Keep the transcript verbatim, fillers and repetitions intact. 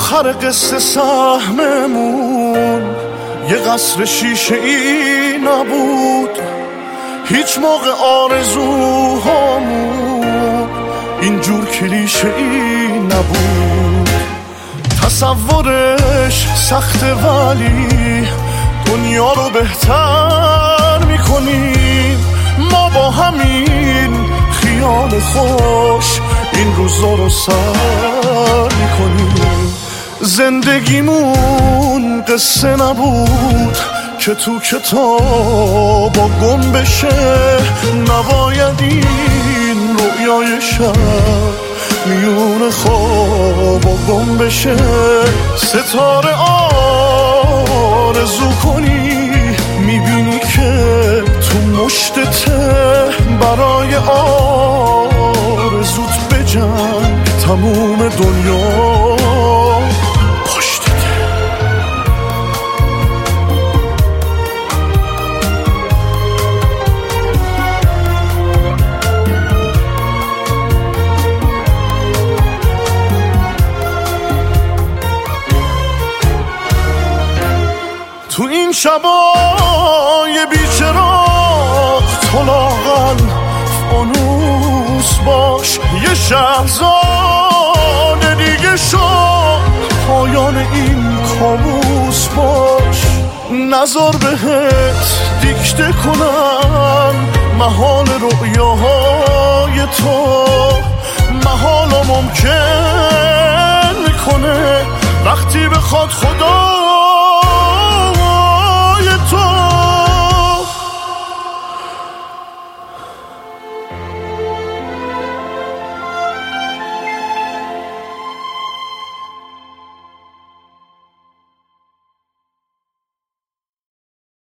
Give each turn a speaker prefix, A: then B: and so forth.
A: آخر قصه سهممون یه قصر شیشه ای نبود، هیچ موقع آرزوهامون اینجور کلیشه ای نبود. تصورش سخته ولی دنیا رو بهتر میکنیم ما با همین خیال خوش این روزا رو سر میکنیم. زندگیمون قصه نبود که تو کتابا گم بشه، نباید این رویای شب میون خوابا گم بشه. ستاره آرزو کنی میبینی که تو مشتته، برای آرزوت بجنگ تموم دنیا پشتته. تو این شبای بیچراغ تو لاغل فانوس باش، یه شهرزاد دیگه شد پایان این کابوس باش. نظر بهت دیکته کنم محال رؤیاهای تو، محال ممکن میکنه وقتی بخواد خدا